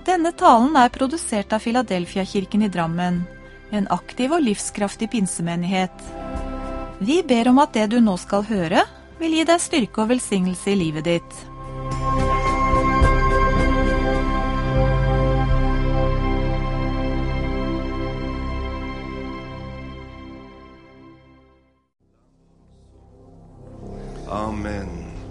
Denne talen produsert av Philadelphia-kirken i Drammen, en aktiv og livskraftig pinsemenighet. Vi ber om at det du nå skal høre, vil gi deg styrke og velsignelse i livet ditt. Amen.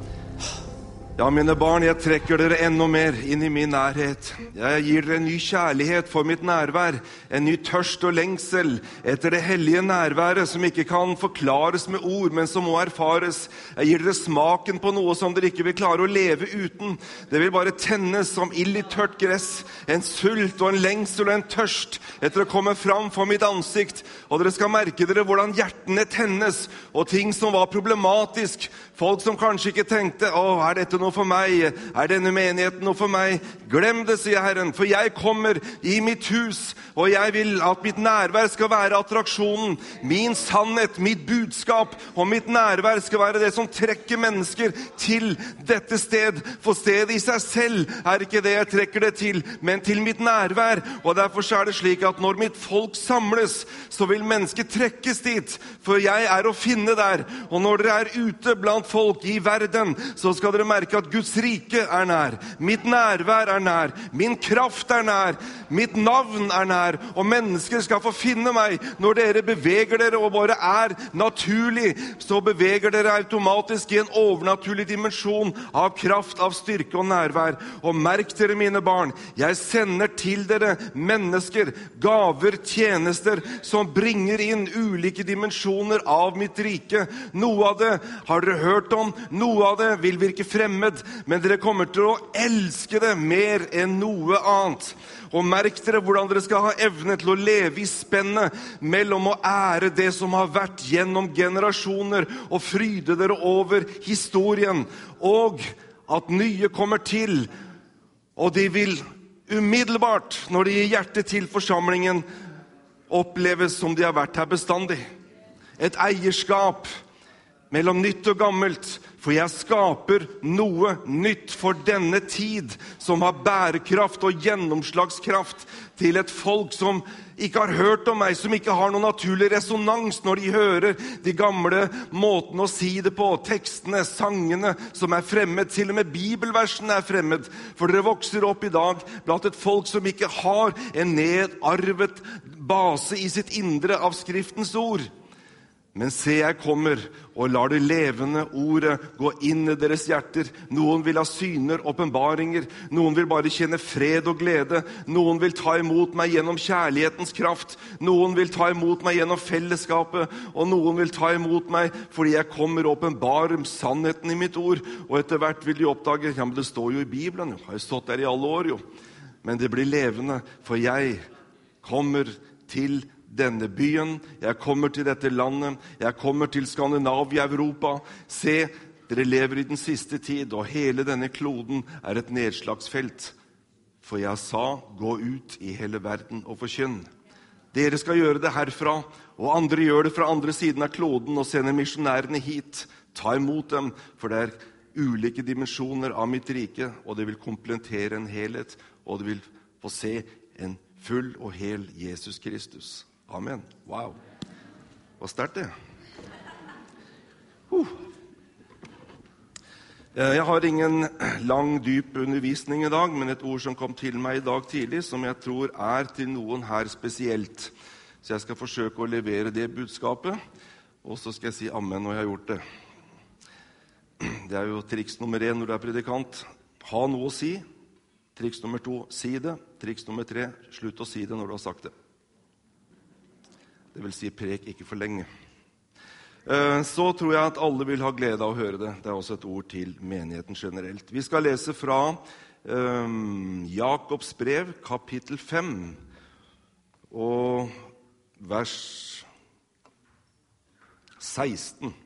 Ja, mine barn, jeg trekker dere enda mer inn i min nærhet. Jeg gir dere en ny kjærlighet for mitt nærvær, en ny tørst og lengsel etter det hellige nærværet som ikke kan forklares med ord, men som må erfares. Jeg gir dere smaken på noe som dere ikke vil klare å leve uten. Det vil bare tennes som ild i tørt gress, en sult og en lengsel og en tørst etter å komme fram for mitt ansikt, og dere skal merke dere hvordan hjertene tennes, og ting som var problematisk, folk som kanskje ikke tenkte, er dette noe for meg? Er denne menigheten noe for meg? Glem det, sier Herren, for jeg kommer i mitt hus, og jeg vil at mitt nærvær skal være attraksjonen. Min sannhet, mitt budskap og mitt nærvær skal være det som trekker mennesker til dette sted. For stedet i seg selv ikke det jeg trekker det til, men til mitt nærvær. Og derfor er det slik at når mitt folk samles, så vil mennesker trekkes dit, for jeg å finne der. Og når dere ute blant folk i verden, så skal dere merke at Guds rike nær. Mitt nærvær nær. Min kraft nær. Mitt navn nær. Og mennesker skal få finne meg. Når dere beveger dere og bare naturlig, så beveger dere automatisk i en overnaturlig dimensjon av kraft, av styrke og nærvær. Og merk dere, mine barn, jeg sender til dere mennesker, gaver, tjenester, som bringer inn ulike dimensjoner av mitt rike. Noe av det har dere hørt om, noe av det vil virke fremmed, men dere kommer til å elske det mer enn noe annet. Og merk dere hvordan dere skal ha evne til å leve i spennet mellom å ære det som har vært gjennom generasjoner, og fryde dere over historien, og at nye kommer til, og de vil umiddelbart, når de gir hjertet til forsamlingen, oppleves som de har vært her bestandig. Et eierskap mellom nytt og gammelt, for jeg skaper noe nytt for denne tid, som har bærekraft og gjennomslagskraft til et folk som ikke har hørt om meg, som ikke har noen naturlig resonans når de hører de gamle måtene å si det på, tekstene, sangene som fremmed, til og med bibelversene fremmed, for dere vokser opp i dag blant et folk som ikke har en nedarvet base i sitt indre av Skriftens ord. Men se, jeg kommer og lar det levende ordet gå inn i deres hjerter. Noen vil ha syner, åpenbaringer. Noen vil bare kjenne fred og glede. Noen vil ta imot meg gjennom kjærlighetens kraft. Noen vil ta imot meg gjennom fellesskapet. Og noen vil ta imot meg fordi jeg kommer og åpenbarer sannheten i mitt ord. Og etter hvert vil de oppdage, men det står jo i Bibelen, jeg har stått der i alle år jo. Men det blir levende, for jeg kommer til denne byen, jeg kommer til dette landet, jeg kommer til Skandinavia, Europa. Se, dere lever i den siste tid, og hele denne kloden et nedslagsfelt. For jeg sa, gå ut i hele verden og forkynn. Dere skal gjøre det herfra, og andre gjør det fra andre siden av kloden, og sender misjonærene hit. Ta imot dem, for det ulike dimensjoner av mitt rike, og det vil komplettere en helhet, og det vil få se en full og hel Jesus Kristus. Amen. Wow. Hva sterkt det? Jeg har ingen lang, dyp undervisning i dag, men et ord som kom til meg i dag tidlig, som jeg tror til noen her spesielt. Så jeg skal forsøke å levere det budskapet, og så skal jeg si amen når jeg har gjort det. Det jo triks nummer 1 når du predikant. Ha noe å si. Triks nummer 2, si det. Triks nummer 3, slutt å si det når du har sagt det. Det vil si prek ikke for lenge. Så tror jeg at alle vil ha glede av å høre det. Det også et ord til menigheten generelt. Vi skal lese fra Jakobs brev, kapittel 5, og vers 16.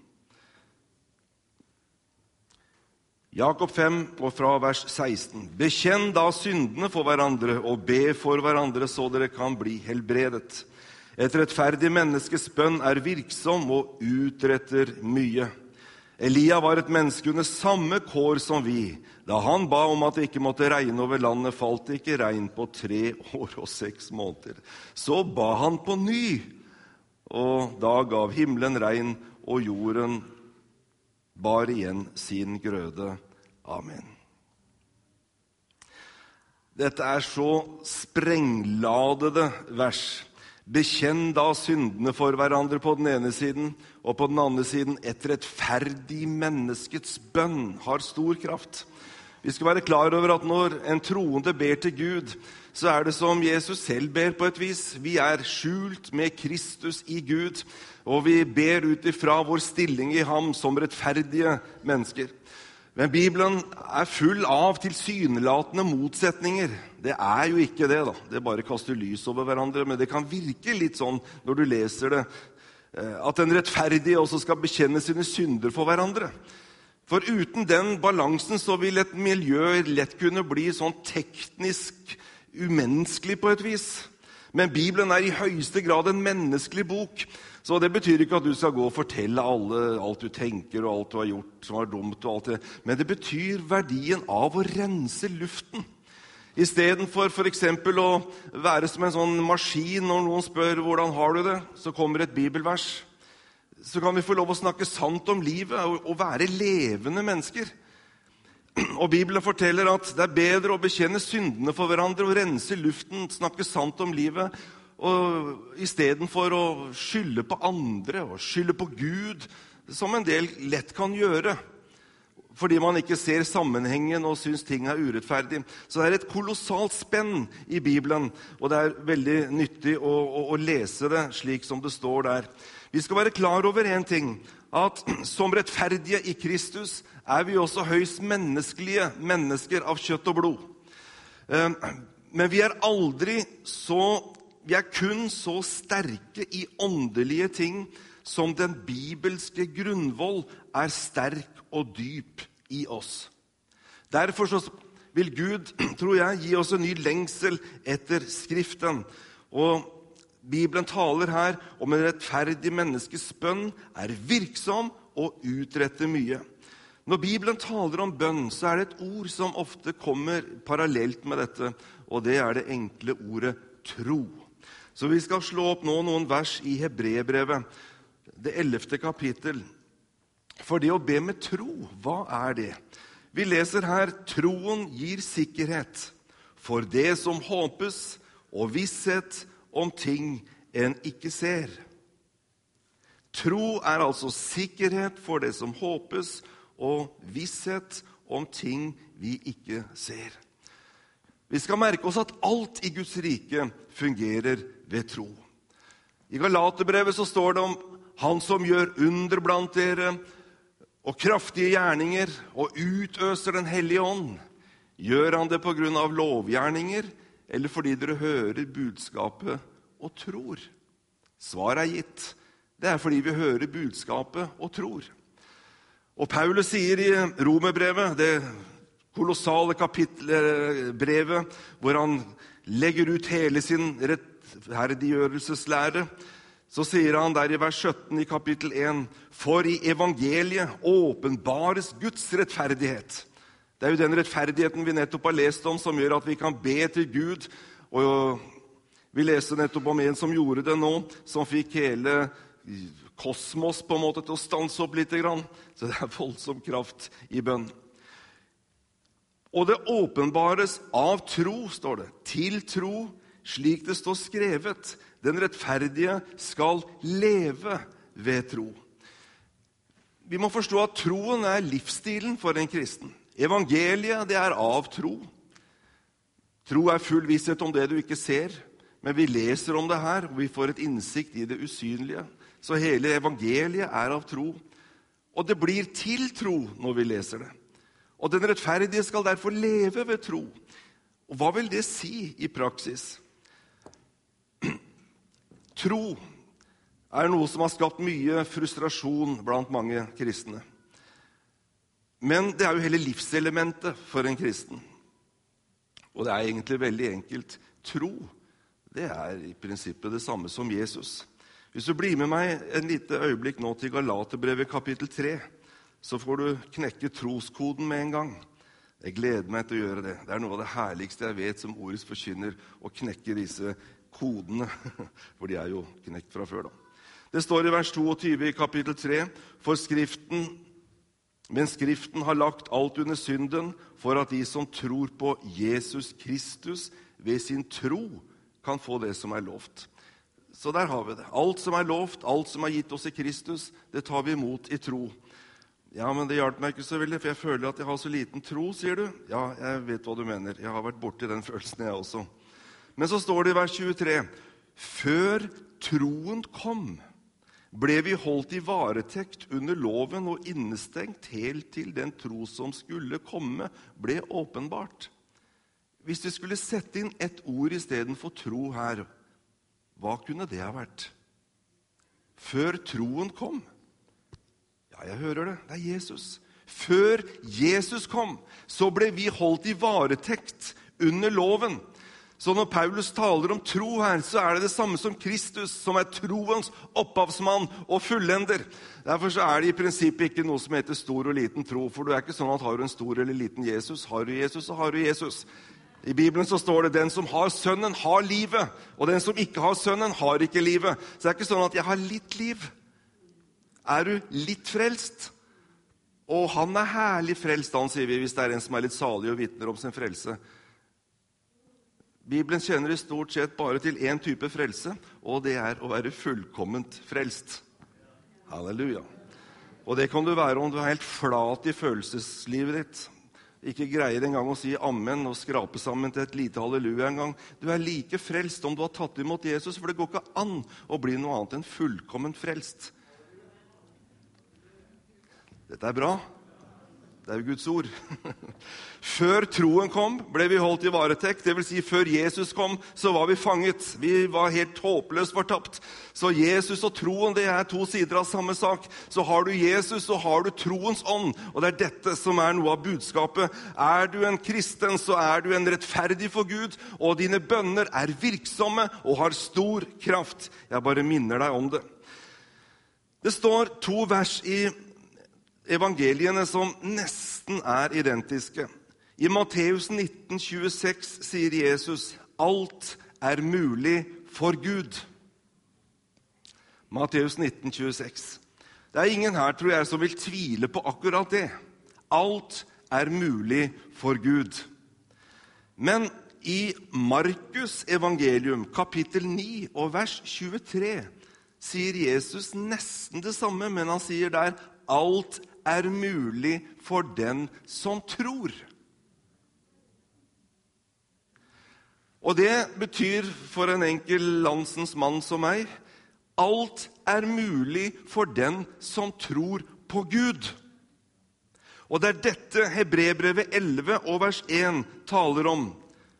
Jakob 5, og fra vers 16. Bekjenn da syndene for hverandre, og be for hverandre, så dere kan bli helbredet. Et rettferdig menneskes bønn virksom og utretter mye. Elia var et menneske under samme kår som vi. Da han ba om at det ikke måtte regne over landet, falt det ikke regn på 3 år og 6 måneder. Så ba han på ny, og da gav himmelen regn, og jorden bar igjen sin grøde. Amen. Dette er så sprengladede vers. Bekjenn da syndene for hverandre på den ene siden, og på den andre siden et rettferdig menneskets bønn har stor kraft. Vi skal være klar over at når en troende ber til Gud, så er det som Jesus selv ber på et vis. Vi er skjult med Kristus i Gud, og vi ber ut ifra vår stilling i ham som rettferdige mennesker. Men Bibelen er full av tilsynelatende motsetninger. Det er jo ikke det, da. Det bare kaster lys over hverandre, men det kan virke litt sånn når du leser det, at den rettferdige også skal bekjenne sine synder for hverandre. For uten den balansen så vil et miljø lett kunne bli sånn teknisk umenneskelig på et vis. Men Bibelen er i høyeste grad en menneskelig bok. Så det betyr ikke at du skal gå og fortelle alt du tenker og alt du har gjort som var dumt og alt det. Men det betyr verdien av å rense luften. I stedet for eksempel å være som en sånn maskin når noen spør hvordan har du det, så kommer et bibelvers. Så kan vi få lov å snakke sant om livet og være levende mennesker. Og Bibelen forteller at det er bedre å bekjenne syndene for hverandre og rense luften, snakke sant om livet, og i stedet for å skylde på andre og skylde på Gud, som en del lett kan gjøre, fordi man ikke ser sammenhengen og synes ting er urettferdig. Så det er et kolossalt spenn i Bibelen, og det er veldig nyttig å lese det slik som det står der. Vi skal være klar over en ting, at som rettferdige i Kristus er vi også høyst menneskelige mennesker av kjøtt og blod. Men vi er kun så sterke i åndelige ting som den bibelske grunnvoll er sterk og dyp i oss. Derfor så vil Gud, tror jeg, gi oss en ny lengsel etter Skriften. Og Bibelen taler her om en rettferdig menneskes bønn er virksom og utretter mye. Når Bibelen taler om bønn, så er det et ord som ofte kommer parallelt med dette, og det er det enkle ordet tro. Så vi skal slå opp nå noen vers i Hebreerbrevet, det 11. kapittel. For det å be med tro, hva er det? Vi leser her, troen gir sikkerhet for det som håpes, og visshet om ting en ikke ser. Tro er altså sikkerhet for det som håpes, og visshet om ting vi ikke ser. Vi skal merke oss at alt i Guds rike fungerer ved tro. I Galaterbrevet så står det om han som gjør under blant dere, og kraftige gjerninger, og utøser den hellige ånd. Gjør han det på grunn av lovgjerninger, eller fordi dere hører budskapet og tror? Svaret er gitt. Det er fordi vi hører budskapet og tror. Og Paulus sier i Romerbrevet, det kolossale kapittelbrevet, hvor han legger ut hele sin rettferdiggjørelseslære, så sier han der i vers 17 i kapittel 1, for i evangeliet åpenbares Guds rettferdighet. Det er jo den rettferdigheten vi nettopp har lest om, som gjør at vi kan be til Gud. Og vi leste nettopp om en som gjorde det nå, som fikk hele kosmos på en måte til å stanse opp litt grann. Så det er voldsom kraft i bønn. Og det åpenbares av tro, står det, til tro, slik det står skrevet. Den rettferdige skal leve ved tro. Vi må forstå at troen er livsstilen for en kristen. Evangeliet, det er av tro. Tro er full visshet om det du ikke ser, men vi leser om det her, og vi får et innsikt i det usynlige. Så hele evangeliet er av tro, og det blir til tro når vi leser det. Og den rettferdige skal derfor leve ved tro. Og hva vil det si i praksis? Tro er noe som har skapt mye frustrasjon blant mange kristne. Men det er jo hele livselementet for en kristen. Og det er egentlig veldig enkelt. Tro, det er i prinsippet det samme som Jesus. Hvis du blir med meg en lite øyeblikk nå til Galaterbrevet kapittel 3, så får du knekke troskoden med en gang. Jeg gleder meg til å gjøre det. Det er noe av det herligste jeg vet som ordets forkynner, å knekke disse kodene, for de er jo knekt fra før da. Det står i vers 22 i kapittel 3, men Skriften har lagt alt under synden, for at de som tror på Jesus Kristus ved sin tro kan få det som er lovt. Så der har vi det. Alt som er lovt, alt som er gitt oss i Kristus, det tar vi imot i tro. Ja, men det hjalp meg ikke så veldig, for jeg føler at jeg har så liten tro, sier du. Ja, jeg vet hva du mener. Jeg har vært borte i den følelsen jeg også. Men så står det i vers 23, før troen kom, ble vi holdt i varetekt under loven og innestengt helt til den tro som skulle komme, ble åpenbart. Hvis vi skulle sette inn et ord i stedet for tro her, hva kunne det ha vært? Før troen kom. Ja, jeg hører det. Det er Jesus. Før Jesus kom, så ble vi holdt i varetekt under loven. Så når Paulus taler om tro her, så er det det samme som Kristus, som er troens opphavsmann og fullender. Derfor så er det i prinsippet ikke noe som heter stor og liten tro, for du er ikke sånn at har du en stor eller liten Jesus, har du Jesus, så har du Jesus. I Bibelen så står det, den som har sønnen har livet, og den som ikke har sønnen har ikke livet. Så det er ikke sånn at jeg har litt liv. Er du litt frelst? Og han er herlig frelst, han sier vi, hvis det er en som er litt salig og vitner om sin frelse. Bibelen kjenner i stort sett bare til en type frelse, og det er å være fullkomment frelst. Halleluja. Og det kan du være om du er helt flat i følelseslivet ditt. Ikke greier engang å si amen og skrape sammen til et lite halleluja en gang. Du er like frelst om du har tatt imot Jesus, for det går ikke an å bli noe annet enn fullkomment frelst. Dette er bra. Det er jo Guds ord. Før troen kom, ble vi holdt i varetekt. Det vil si, før Jesus kom, så var vi fanget. Vi var helt håpløst fortapt. Så Jesus og troen, det er to sider av samme sak. Så har du Jesus, så har du troens ånd. Og det er dette som er noe av budskapet. Er du en kristen, så er du en rettferdig for Gud, og dine bønner er virksomme og har stor kraft. Jeg bare minner deg om det. Det står 2 vers i evangeliene som nesten er identiske. I Matteus 19:26 sier Jesus, alt er mulig for Gud. Matteus 19:26. Det er ingen her, tror jeg, som vil tvile på akkurat det. Alt er mulig for Gud. Men i Markus evangelium, kapittel 9 og vers 23, sier Jesus nesten det samme, men han sier der, alt er mulig for den som tror. Og det betyr for en enkel landsens mann som meg, alt er mulig for den som tror på Gud. Og det er dette Hebreerbrevet 11 og vers 1 taler om.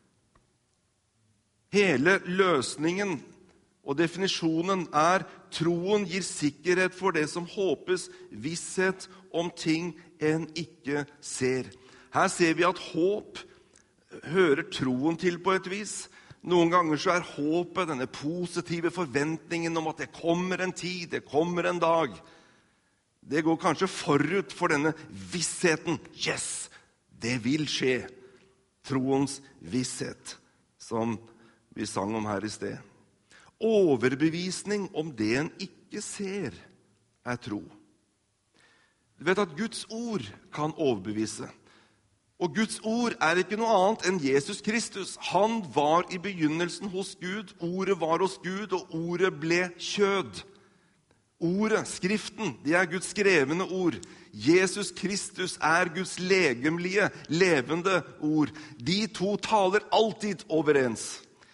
Hele løsningen og definisjonen er troen gir sikkerhet for det som håpes, visshet om ting en ikke ser. Her ser vi at håp hører troen til på et vis. Noen ganger så er håpet denne positive forventningen om at det kommer en tid, det kommer en dag. Det går kanskje forut for denne vissheten. Yes, det vil skje. Troens visshet, som vi sang om her i sted. Overbevisning om det en ikke ser, er tro. Du vet at Guds ord kan overbevise. Og Guds ord er ikke noe annet enn Jesus Kristus. Han var i begynnelsen hos Gud, ordet var hos Gud, og ordet ble kjød. Ordet, Skriften, det er Guds skrevne ord. Jesus Kristus er Guds legemlige, levende ord. De to taler alltid overens.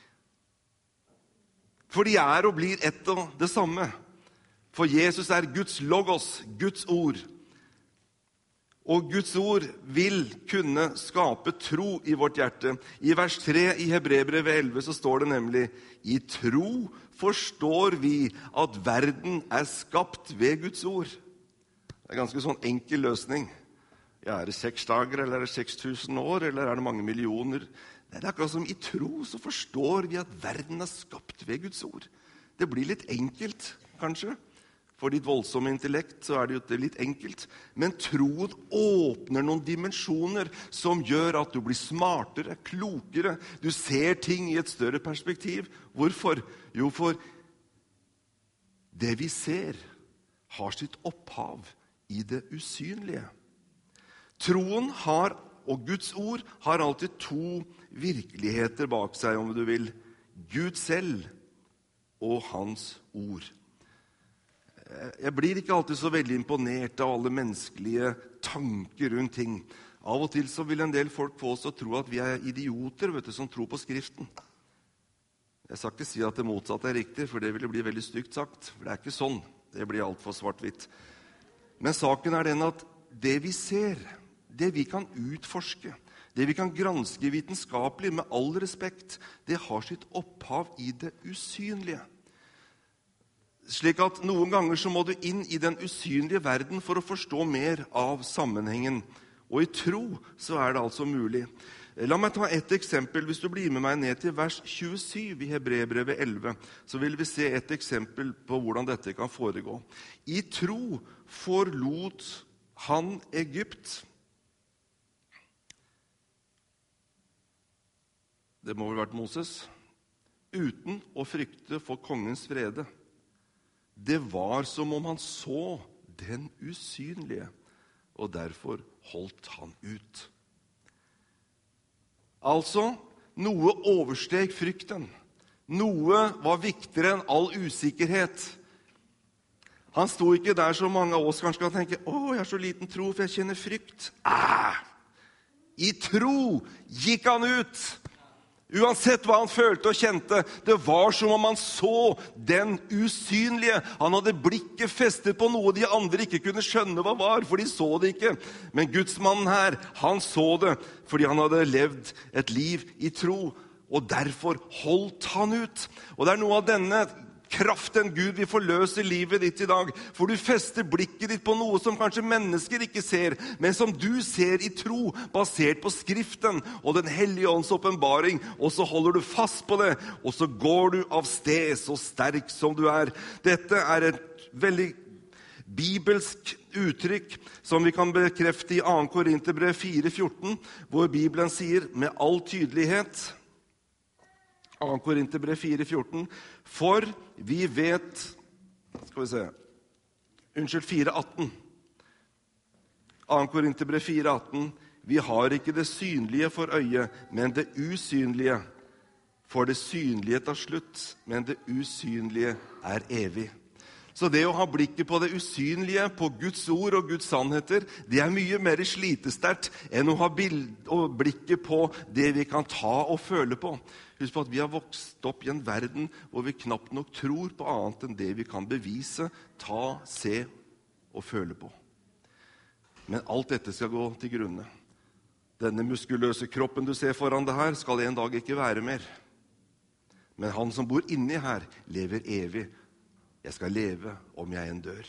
For de er og blir ett og det samme. For Jesus er Guds logos, Guds ord. Og Guds ord vil kunne skape tro i vårt hjerte. I vers 3 i Hebreerbrevet 11 så står det nemlig, i tro forstår vi at verden er skapt ved Guds ord. Det er en ganske sånn enkel løsning. Ja, er det 6 dager, eller er det 6000 år, eller er det mange millioner? Det er akkurat som i tro så forstår vi at verden er skapt ved Guds ord. Det blir litt enkelt, kanskje. For ditt voldsomme intellekt så det jo litt enkelt. Men troen åpner noen dimensjoner som gjør at du blir smartere, klokere. Du ser ting i et større perspektiv. Hvorfor? Jo, for det vi ser har sitt opphav i det usynlige. Troen har, og Guds ord, har alltid to virkeligheter bak seg, om du vil. Gud selv og hans ord. Jeg blir ikke alltid så veldig imponert av alle menneskelige tanker rundt ting. Av og til så vil en del folk få oss å tro at vi idioter, som tror på Skriften. Jeg skal ikke si at det motsatte riktig, for det ville bli veldig stygt sagt. For det ikke sånn. Det blir alt for svart-hvitt. Men saken den at det vi ser, det vi kan utforske, det vi kan granske vitenskapelig med all respekt, det har sitt opphav i det usynlige. Slik at noen ganger så må du inn i den usynlige verden for å forstå mer av sammenhengen. Og i tro så det altså mulig. La meg ta et eksempel. Hvis du blir med meg ned til vers 27 i Hebreerbrevet 11, så vil vi se et eksempel på hvordan dette kan foregå. I tro forlot han Egypt. Det må vel ha vært Moses. Uten å frykte for kongens vrede. Det var som om han så den usynlige, og derfor holdt han ut. Altså, noe oversteg frykten. Noe var viktigere enn all usikkerhet. Han sto ikke der som mange av oss kanskje kan tenke, jeg har så liten tro, for jeg kjenner frykt. I tro gikk han ut. Uansett hva han følte og kjente, det var som om han så den usynlige. Han hadde blikket festet på noe de andre ikke kunne skjønne hva var, for de så det ikke. Men Gudsmannen her, han så det, fordi han hadde levd et liv i tro, og derfor holdt han ut. Og det noe av denne kraften Gud vil forløse livet ditt i dag, for du fester blikket ditt på noe som kanskje mennesker ikke ser, men som du ser i tro, basert på Skriften og den hellige ånds åpenbaring, og så holder du fast på det, og så går du av sted så sterk som du er. Dette et veldig bibelsk uttrykk som vi kan bekrefte i 2. Korinterbrev 4,14, hvor Bibelen sier med all tydelighet, 2. Korinterbrev 4,14, for vi vet, 4,18. 2. Korinterbrev 4,18, vi har ikke det synlige for øyet, men det usynlige. For det synlige tar slutt, men det usynlige evig. Så det å ha blikket på det usynlige, på Guds ord og Guds sannheter, det mye mer slitesterkt enn å ha blikket på det vi kan ta og føle på. Husk på at vi har vokst opp i en verden hvor vi knapt nok tror på annet enn det vi kan bevise, ta, se og føle på. Men alt dette skal gå til grunne. Denne muskuløse kroppen du ser foran deg her, skal en dag ikke være mer. Men han som bor inni her, lever evig. Jeg skal leve om jeg en dør.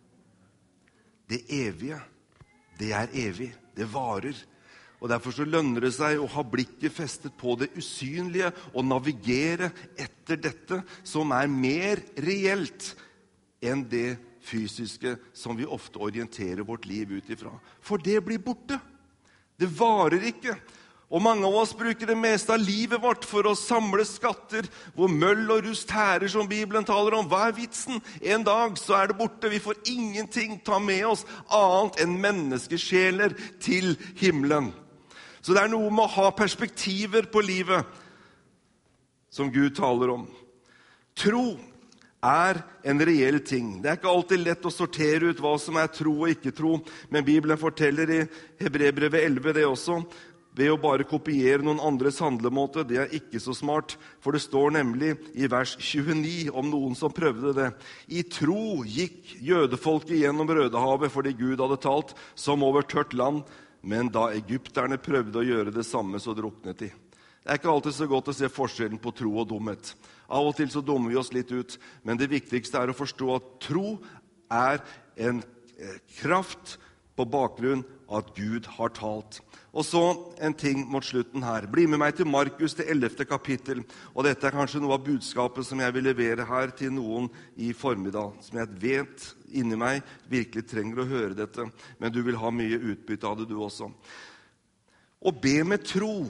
Det evige, det evig, det varer. Og derfor så lønner det seg å ha blikket festet på det usynlige og navigere etter dette som mer reelt enn det fysiske som vi ofte orienterer vårt liv ut ifra. For det blir borte. Det varer ikke. Og mange av oss bruker det meste av livet vårt for å samle skatter, hvor møll og rust hærer, som Bibelen taler om. Hva vitsen? En dag så det borte. Vi får ingenting ta med oss annet enn menneskesjeler til himmelen. Så det noe med å ha perspektiver på livet som Gud taler om. Tro en reell ting. Det ikke alltid lett å sortere ut hva som tro og ikke tro, men Bibelen forteller i Hebreerbrevet 11 det også. Ved å bare kopiere noen andres handlemåte, det ikke så smart, for det står nemlig i vers 29 om noen som prøvde det. I tro gikk jødefolket gjennom Rødehavet fordi Gud hadde talt som over tørt land, men da egypterne prøvde å gjøre det samme, så druknet de. Det ikke alltid så godt å se forskjellen på tro og dumhet. Av og til så dummer vi oss litt ut, men det viktigste å forstå at tro en kraft på bakgrunn av at Gud har talt. Og så en ting mot slutten her. Bli med meg til Markus, det 11. kapittel. Og dette er kanskje noe av budskapet som jeg vil levere her til noen i formiddag, som jeg vet inni meg virkelig trenger å høre dette. Men du vil ha mye utbytte av det du også. Å be med tro,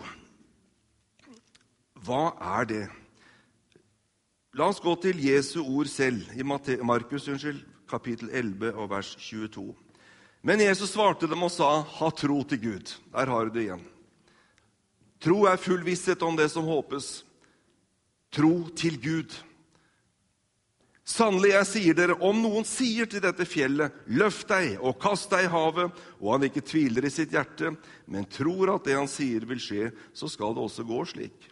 hva er det? La oss gå til Jesu ord selv, i Markus, kapittel 11 og vers 22. Men Jesus svarte dem og sa, ha tro til Gud. Der har du det igjen. Tro er full visshet om det som håpes. Tro til Gud. Sannelig, jeg sier dere, om noen sier til dette fjellet, løft deg og kast deg i havet, og han ikke tviler i sitt hjerte, men tror at det han sier vil skje, så skal det også gå slik.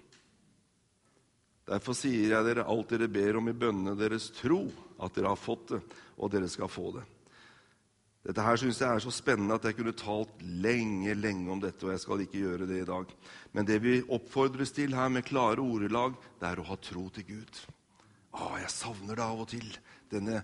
Derfor sier jeg dere, alt dere ber om i bønnene deres, tro at dere har fått det, og dere skal få det. Dette her synes jeg er så spennende at jeg kunne talt lenge om dette, og jeg skal ikke gjøre det i dag. Men det vi oppfordres til her med klare ordelag, det er å ha tro til Gud. Jeg savner det av og til, denne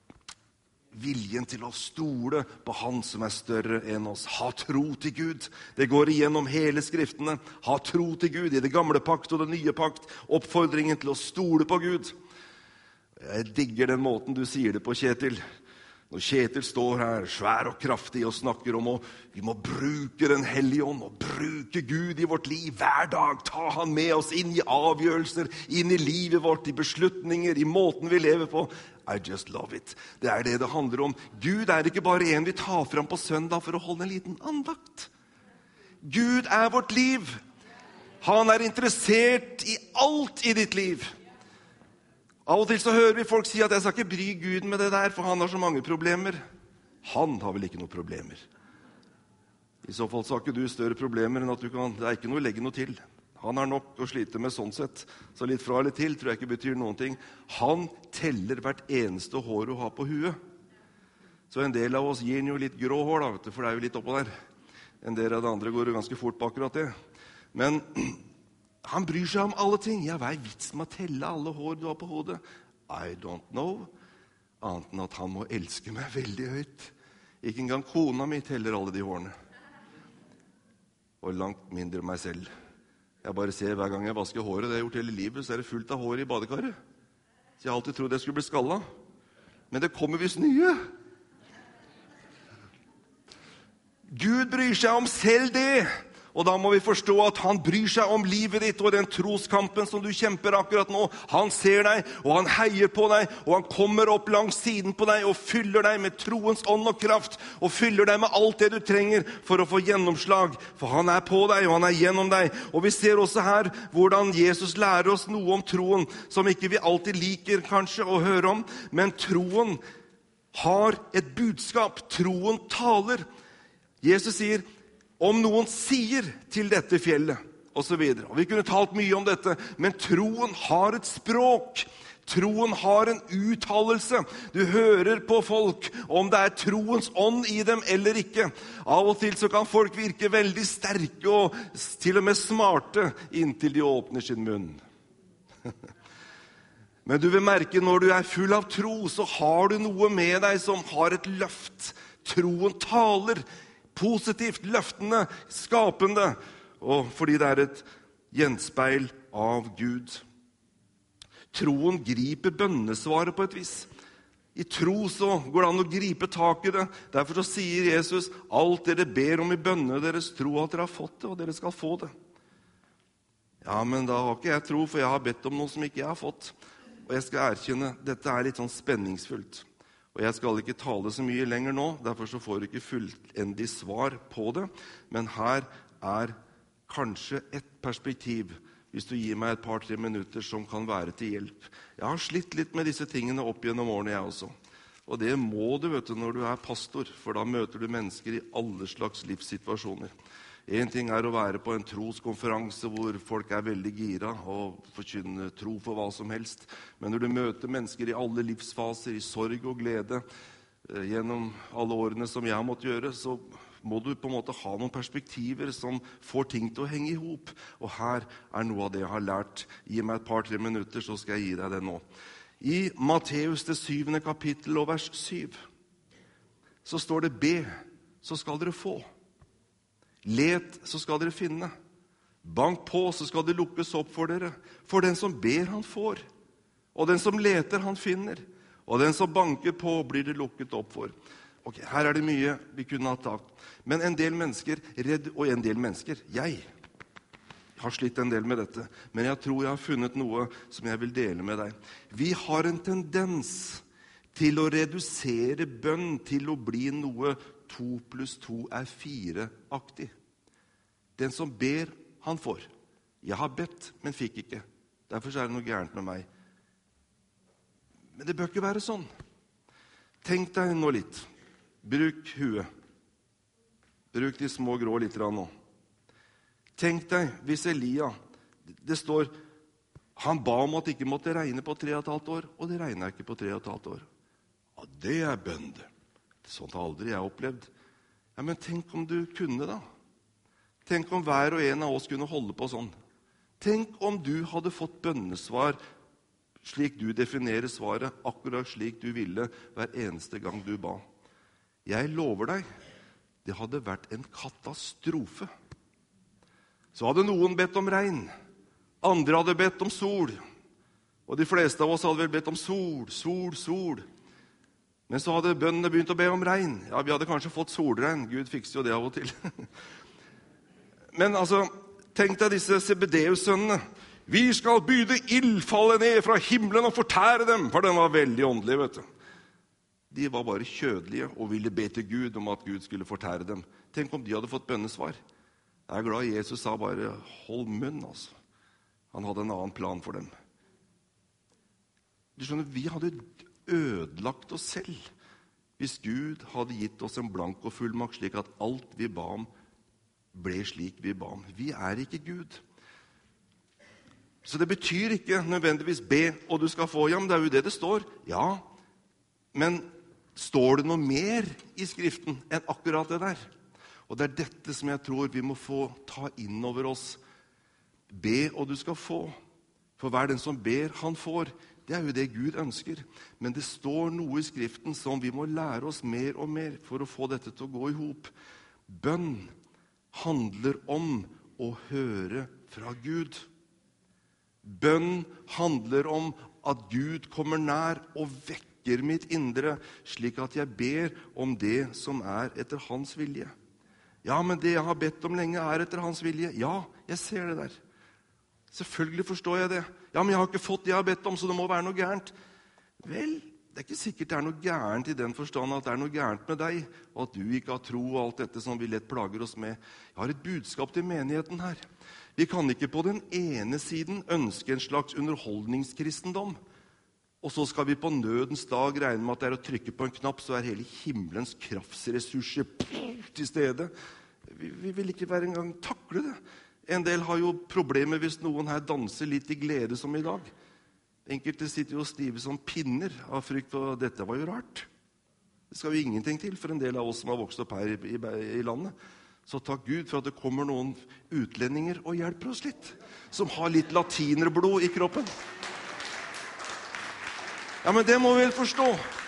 viljen til å stole på Han som er større enn oss. Ha tro til Gud. Det går igjennom hele skriftene. Ha tro til Gud i det gamle pakt og det nye pakt. Oppfordringen til å stole på Gud. Jeg digger den måten du sier det på, Kjetil. Når Kjetil står her svær og kraftig og snakker om at vi må bruke den hellige ånd og bruke Gud i vårt liv hver dag. Ta han med oss inn i avgjørelser, inn i livet vårt, i beslutninger, i måten vi lever på. I just love it. Det er det det handler om. Gud er ikke bare en vi tar fram på søndag for å holde en liten andakt. Gud er vårt liv. Han er interessert i alt i ditt liv. Av og til så hører vi folk si at jeg skal ikke bry Gud med det der, for han har så mange problemer. Han har vel ikke noen problemer. I så fall så har ikke du større problemer enn at du kan, det er ikke noe å legge noe til. Han har nok å slite med sånn sett, så litt fra eller til tror jeg ikke betyr noen ting. Han teller hvert eneste hår du har på huet. Så en del av oss gir jo litt grå hår da, vet du, for det er jo litt oppå der. En del av det andre går jo ganske fort på akkurat det. Men han bryr seg om alle ting. Ja, hva er vitsen med å telle alle hår du har på hodet? I don't know. Annet enn at han må elske meg veldig høyt. Ikke engang kona mi teller alle de hårene. Og langt mindre meg selv. Jeg bare ser hver gang jeg vasker håret, det har jeg gjort hele livet, så er det fullt av hår i badekaret. Så jeg har alltid trodd jeg skulle bli skallet. Men det kommer visst nye. Gud bryr seg om selv det. Og da må vi forstå at han bryr seg om livet ditt og den troskampen som du kjemper akkurat nå. Han ser deg, og han heier på deg, og han kommer opp langs siden på deg og fyller deg med troens ånd og kraft, og fyller deg med alt det du trenger for å få gjennomslag. For han er på deg, og han er gjennom deg. Og vi ser også her hvordan Jesus lærer oss noe om troen, som ikke vi alltid liker kanskje å høre om, men troen har et budskap. Troen taler. Jesus sier, om noen sier til dette fjellet, og så videre. Og vi kunne talt mye om dette, men troen har et språk. Troen har en uttalelse. Du hører på folk om det er troens ånd i dem eller ikke. Av og til så kan folk virke veldig sterke og til og med smarte inntil de åpner sin munn. Men du vil merke når du er full av tro, så har du noe med deg som har et løft. Troen taler positivt, løftende, skapende, og fordi det er et gjenspeil av Gud. Troen griper bønnesvaret på et vis. I tro så går det an å gripe tak i det. Derfor så sier Jesus, alt dere ber om i bønnene deres, tro at dere har fått det, og dere skal få det. Ja, men da har ikke jeg tro, for jeg har bedt om noe som ikke jeg har fått. Og jeg skal erkjenne, dette er litt sånn spenningsfullt. Og jeg skal ikke tale så mye lenger nå, derfor så får du ikke fullendig svar på det. Men her er kanskje et perspektiv, hvis du gir meg et par-tre minutter, som kan være til hjelp. Jeg har slitt litt med disse tingene opp gjennom årene, jeg også. Og det må du, vet du, når du er pastor, for da møter du mennesker i alle slags livssituasjoner. En ting er å være på en troskonferanse hvor folk er veldig gira og forkynner tro for hva som helst. Men når du møter mennesker i alle livsfaser, i sorg og glede, gjennom alle årene som jeg har måttet gjøre, så må du på en måte ha noen perspektiver som får ting til å henge i hop. Og her er noe av det jeg har lært. Gi meg et par-tre minutter, så skal jeg gi deg det nå. I Matteus det 7. kapittel og vers 7, så står det be, så skal dere få. Let, så skal dere finne. Bank på, så skal det lukkes opp for dere. For den som ber, han får. Og den som leter, han finner. Og den som banker på, blir det lukket opp for. Ok, her er det mye vi kunne ha tatt. Men en del mennesker, jeg har slitt en del med dette, men jeg tror jeg har funnet noe som jeg vil dele med deg. Vi har en tendens til å redusere bønn til å bli noe 2 + 2 er 4-aktig. Den som ber, han får. Jeg har bedt, men fikk ikke. Derfor er det noe gærent med meg. Men det bør ikke være sånn. Tenk deg nå litt. Bruk huet. Bruk de små grå litt nå. Tenk deg hvis Elia, det står, han ba om at det ikke måtte regne på 3,5 år, og det regnet ikke på 3,5 år. Ja, det er bønn. Sånt har aldri jeg opplevd. Ja, men tenk om du kunne da. Tenk om hver og en av oss kunne holde på sånn. Tenk om du hadde fått bønnesvar slik du definerer svaret, akkurat slik du ville hver eneste gang du ba. Jeg lover deg, det hadde vært en katastrofe. Så hadde noen bedt om regn, andre hadde bedt om sol, og de fleste av oss hadde vel bedt om sol, sol, sol. Men så hadde bøndene begynt å be om regn. Ja, vi hadde kanskje fått solregn, Gud fikser jo det av og til. Men altså, tenk deg disse Zebedeus-sønnene. Vi skal byde ildfalle ned fra himmelen og fortære dem, for den var veldig åndelig, vet du. De var bare kjødelige og ville be til Gud om at Gud skulle fortære dem. Tenk om de hadde fått bønnesvar. Jeg er glad Jesus sa bare, hold munn, altså. Han hadde en annen plan for dem. Du skjønner, vi hadde ødelagt oss selv hvis Gud hadde gitt oss en blank og fullmakt slik at alt vi ba om ble slik vi ba om. Vi er ikke Gud. Så det betyr ikke nødvendigvis be, og du skal få. Ja, men det er jo det det står. Ja, men står det noe mer i Skriften enn akkurat det der? Og det er dette som jeg tror vi må få ta inn over oss. Be, og du skal få. For hver den som ber, han får. Det er jo det Gud ønsker. Men det står noe i Skriften som vi må lære oss mer og mer for å få dette til å gå i hop. Bønn handler om å høre fra Gud. Bønn handler om at Gud kommer nær og vekker mitt indre, slik at jeg ber om det som er etter hans vilje. Ja, men det jeg har bedt om lenge er etter hans vilje. Ja, jeg ser det der. Selvfølgelig forstår jeg det. Ja, men jeg har ikke fått det jeg har bedt om, så det må være noe gærent. Vel, det er ikke sikkert det er noe gærent i den forstand at det er noe gærent med deg, og at du ikke har tro og alt dette som vi lett plager oss med. Jeg har et budskap til menigheten her. Vi kan ikke på den ene siden ønske en slags underholdningskristendom, og så skal vi på nødens dag regne med at det er å trykke på en knapp, så er hele himmelens kraftsressurser til stede. Vi vil ikke være engang takle det. En del har jo problemer hvis noen her danser litt i glede som i dag. Enkelte sitter jo stive som pinner av frykt, og dette var jo rart. Det skal jo ingenting til for en del av oss som har vokst opp her i landet. Så takk Gud for at det kommer noen utlendinger og hjelper oss litt, som har litt latinerblod i kroppen. Ja, men det må vi vel forstå.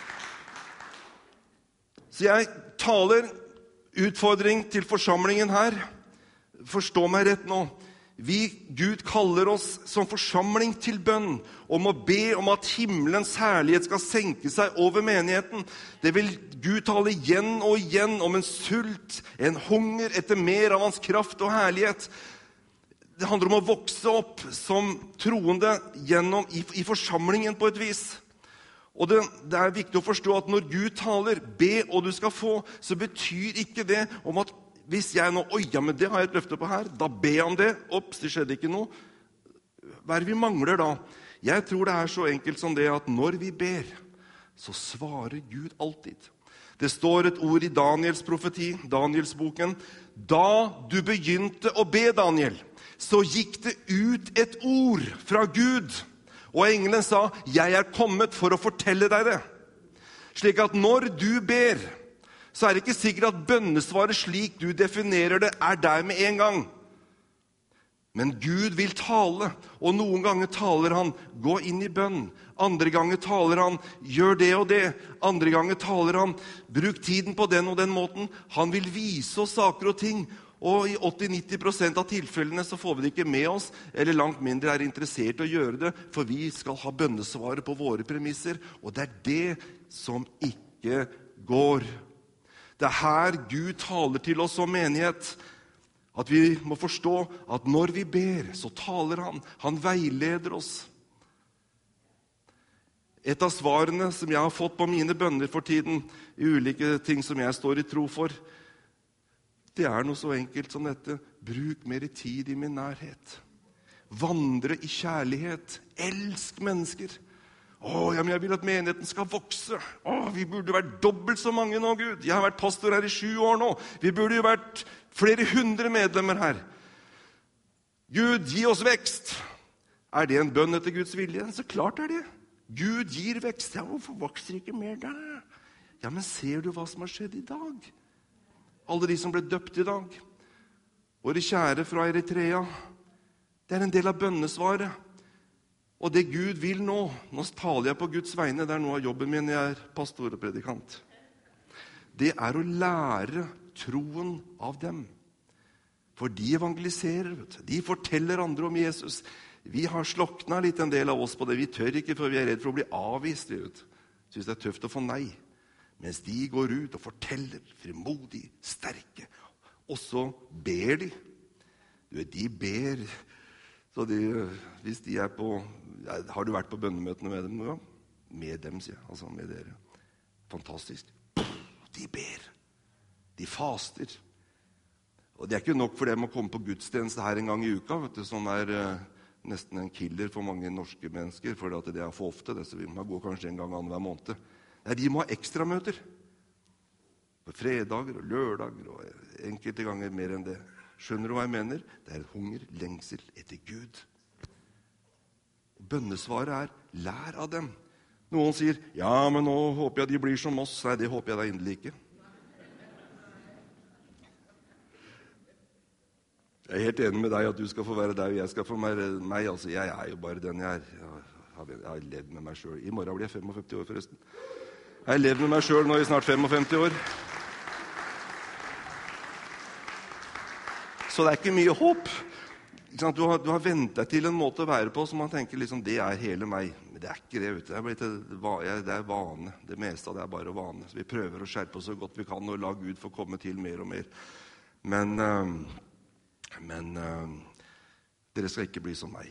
Så jeg taler utfordring til forsamlingen her. Forstå meg rett nå. Gud kaller oss som forsamling til bønn, om å be om at himmelens herlighet skal senke seg over menigheten. Det vil Gud tale igjen og igjen om en sult, en hunger etter mer av hans kraft og herlighet. Det handler om å vokse opp som troende gjennom i forsamlingen på et vis. Og det er viktig å forstå at når Gud taler, be og du skal få, så betyr ikke det om at hvis jeg nå, ja, men det har jeg et løfte på her, da ber jeg om det, opps, det skjedde ikke noe. Hva er det vi mangler da? Jeg tror det er så enkelt som det at når vi ber, så svarer Gud alltid. Det står et ord i Daniels profeti, Danielsboken. Da du begynte å be, Daniel, så gikk det ut et ord fra Gud. Og engelen sa, jeg er kommet for å fortelle deg det. Slik at når du ber, så er det ikke sikkert at bønnesvaret slik du definerer det, er der med en gang. Men Gud vil tale, og noen ganger taler han, gå inn i bønn. Andre ganger taler han, gjør det og det. Andre ganger taler han, bruk tiden på den og den måten. Han vil vise oss saker og ting, og i 80-90% av tilfellene så får vi det ikke med oss, eller langt mindre er interessert i å gjøre det, for vi skal ha bønnesvaret på våre premisser, og det er det som ikke går. Det er her Gud taler til oss som menighet, at vi må forstå at når vi ber, så taler han. Han veileder oss. Et av svarene som jeg har fått på mine bønner for tiden, i ulike ting som jeg står i tro for, det er noe så enkelt som dette: bruk mer tid i min nærhet. Vandre i kjærlighet. Elsk mennesker. Men jeg vil at menigheten skal vokse. Vi burde vært dobbelt så mange nå, Gud. Jeg har vært pastor her i 7 år nå. Vi burde jo vært flere hundre medlemmer her. Gud, gi oss vekst. Er det en bønn etter Guds vilje? Så klart er det. Gud gir vekst. Ja, hvorfor vokser ikke mer da? Ja, men ser du hva som har skjedd i dag? Alle de som ble døpt i dag. Våre kjære fra Eritrea. Det er en del av bønnesvaret. Og det Gud vil nå taler jeg på Guds vegne, det er noe av jobben min, jeg er pastor og predikant. Det er å lære troen av dem. For de evangeliserer, de forteller andre om Jesus. Vi har sloknet litt en del av oss på det. Vi tør ikke, for vi er redd for å bli avvist. Synes det er tøft å få nei. Mens de går ut og forteller, frimodig, sterke. Og så ber de. De ber. Så hvis de er på... Har du vært på bønnemøtene med dem nå? Med dem, sier jeg. Altså med dere. Fantastisk. De ber. De faster. Og det er ikke nok for dem å komme på gudstjeneste her en gang i uka, vet du, som er nesten en killer for mange norske mennesker, for det er for ofte, så vi må gå kanskje en gang annen hver måned. Nei, de må ha ekstra møter. På fredager og lørdager, og enkelte ganger mer enn det. Skjønner du hva jeg mener? Det er en hunger, lengsel etter Gud. Bønnesvaret er, lær av dem. Noen sier, ja, men nå håper jeg de blir som oss. Nei, det håper jeg da inderlig ikke. Jeg er helt enig med deg at du skal få være deg, og jeg skal få være meg. Altså, jeg er jo bare den jeg er. Jeg har levd med meg selv. I morgen blir jeg 55 år forresten. Jeg har levd med meg selv nå i snart 55 år. Så det er ikke mye håp. Du har ventet deg til en måte å være på som man tenker liksom, det er hele meg. Men det er ikke det, vet du. Det er vane. Det meste av det er bare vane. Så vi prøver å skjerpe oss så godt vi kan og la Gud få komme til mer og mer. Men dere skal ikke bli som meg.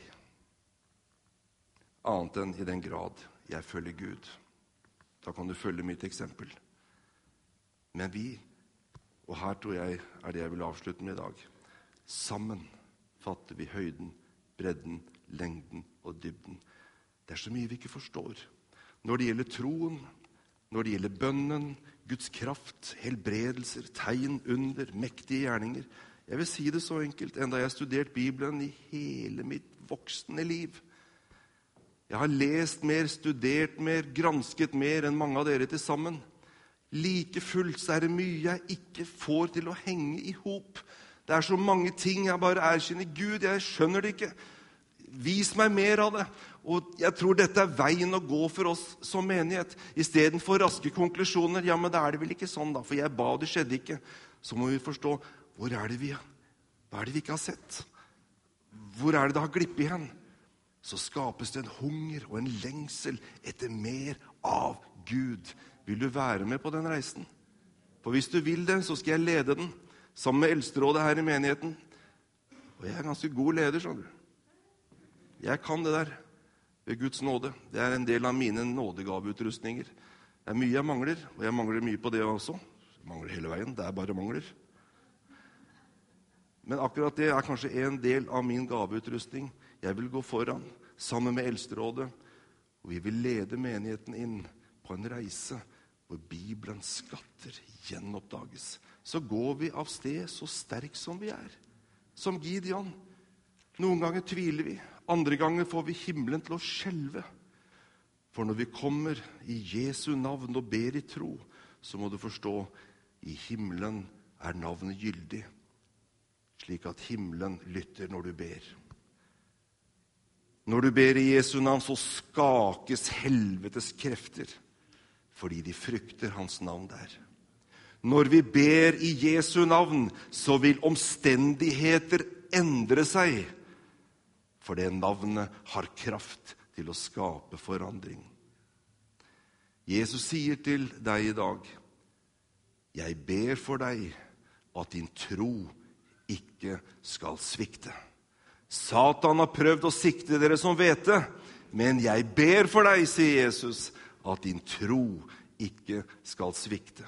Annet enn i den grad jeg følger Gud. Da kan du følge mitt eksempel. Men vi, og her tror jeg er det jeg vil avslutte med i dag, sammen fatter vi høyden, bredden, lengden og dybden. Det er så mye vi ikke forstår. Når det gjelder troen, når det gjelder bønnen, Guds kraft, helbredelser, tegn, under, mektige gjerninger. Jeg vil si det så enkelt, enda jeg har studert Bibelen i hele mitt voksne liv. Jeg har lest mer, studert mer, gransket mer enn mange av dere til sammen. Like fullt så er det mye jeg ikke får til å henge i hop. Det er så mange ting jeg bare erkjenner. Gud, jeg skjønner det ikke. Vis meg mer av det. Og jeg tror dette er veien å gå for oss som menighet. I stedet for raske konklusjoner. Ja, men det er det vel ikke sånn da, for jeg ba, det skjedde ikke. Så må vi forstå, hvor er det vi er? Hva er det vi ikke har sett? Hvor er det det har glippet hen? Så skapes det en hunger og en lengsel etter mer av Gud. Vil du være med på den reisen? For hvis du vil det, så skal jeg lede den. Sammen med eldsterådet her i menigheten. Og jeg er ganske god leder, skjønner du. Jeg kan det der ved Guds nåde. Det er en del av mine nådegaveutrustninger. Det er mye jeg mangler, og jeg mangler mye på det også. Jeg mangler hele veien, det er bare mangler. Men akkurat det er kanskje en del av min gaveutrustning. Jeg vil gå foran, sammen med eldsterådet, og vi vil lede menigheten inn på en reise hvor Bibelens skatter gjenoppdages. Så går vi av sted så sterk som vi er. Som Gideon. Noen ganger tviler vi. Andre ganger får vi himmelen til å skjelve. For når vi kommer i Jesu navn og ber i tro, så må du forstå, i himmelen er navnet gyldig. slik at himmelen lytter når du ber. Når du ber i Jesu navn, så skakes helvetes krefter, fordi de frykter hans navn der. Når vi ber i Jesu navn, så vil omstendigheter endre seg, for det navnet har kraft til å skape forandring. Jesus sier til deg i dag, jeg ber for deg at din tro ikke skal svikte. Satan har prøvd å sikte dere som vet det, men jeg ber for deg, sier Jesus, at din tro ikke skal svikte.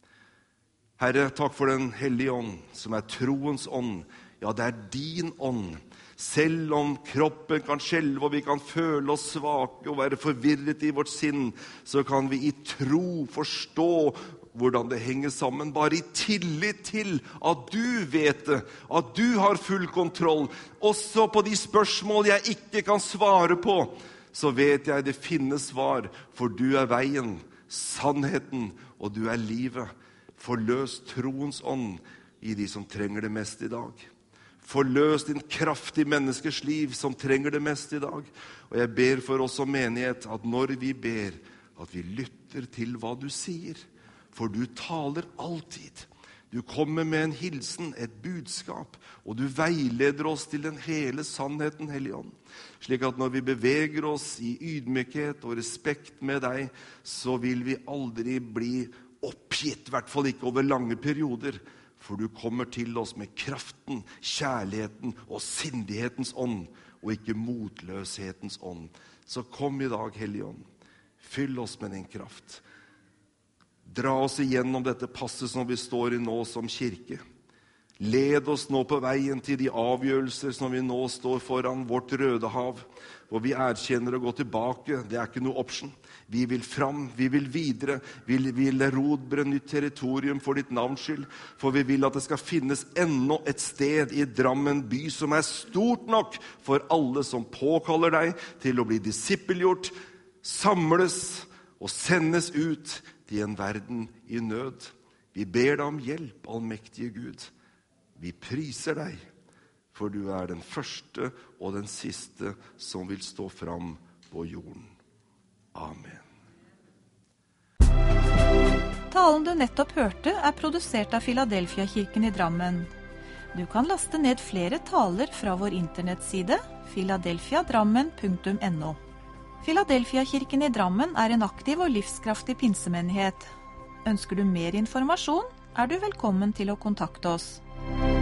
Herre, takk for den hellige ånd, som er troens ånd. Ja, det er din ånd. Selv om kroppen kan skjelve, og vi kan føle oss svake og være forvirret i vårt sinn, så kan vi i tro forstå hvordan det henger sammen, bare i tillit til at du vet det, at du har full kontroll. Også på de spørsmål jeg ikke kan svare på, så vet jeg det finnes svar, for du er veien, sannheten, og du er livet. Forløs troens ånd i de som trenger det mest i dag. Forløs din kraft i menneskers liv som trenger det mest i dag. Og jeg ber for oss som menighet at når vi ber, at vi lytter til hva du sier. For du taler alltid. Du kommer med en hilsen, et budskap, og du veileder oss til den hele sannheten, Hellige Ånd. Slik at når vi beveger oss i ydmykhet og respekt med deg, så vil vi aldri bli oppgitt, i hvert fall ikke over lange perioder. For du kommer til oss med kraften, kjærligheten og sindighetens ånd, og ikke motløshetens ånd. Så kom i dag, Hellige Ånd. Fyll oss med din kraft. Dra oss igjennom dette passet som vi står i nå som kirke. Led oss nå på veien til de avgjørelser som vi nå står foran vårt Røde hav, hvor vi erkjenner å gå tilbake. Det er ikke noe option. Vi vil fram, vi vil videre, vi vil erobre nytt territorium for ditt navns skyld, for vi vil at det skal finnes enda et sted i Drammen by som er stort nok for alle som påkaller deg til å bli disippelgjort, samles og sendes ut i en verden i nød. Vi ber deg om hjelp, allmektige Gud. Vi priser deg, for du er den første og den siste som vil stå fram på jorden. Amen. Talen du nettopp hørte er produsert av Filadelfia-kirken i Drammen. Du kan laste ned flere taler fra vår internettside filadelfiadrammen.no. Filadelfia-kirken i Drammen er en aktiv og livskraftig pinsemenighet. Ønsker du mer informasjon, er du velkommen til å kontakte oss.